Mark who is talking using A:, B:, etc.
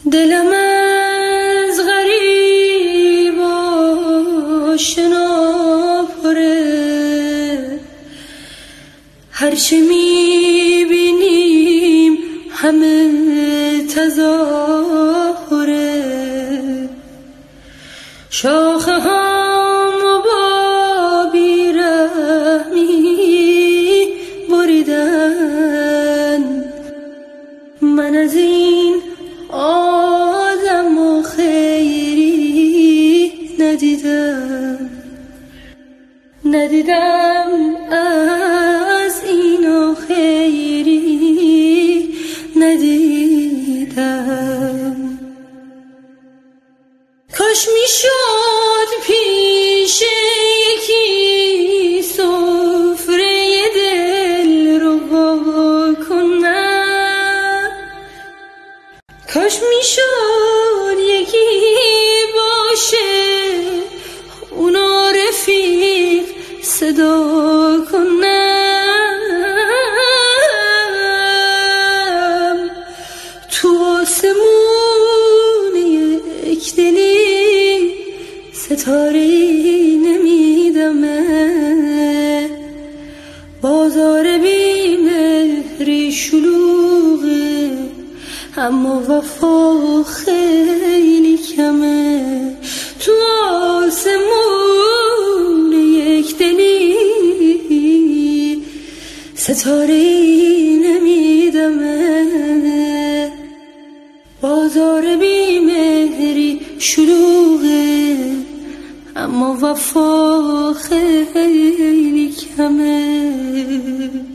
A: دلم از غریب آشنا پره، هرچه میبینیم همه تظاهره. شاخه هامو با بیرحمی بریدن، من از این آدم و خیری ندیدم از اینا خیری ندیدم. کاش میشد پیش یکی سفره دل رو کنم، کاش میشد یکی باشه اونا رفیق صدا کنم. تو آسمون یک دلی ستاره‌ای نمیدمه، بازار بی مهری شلوغه اما وفا خیلی کمه. تو آسمون یک دلی ستاره‌ای نمیدمه، بازار بی مهری شلوغه اما وفا خیلی کمه.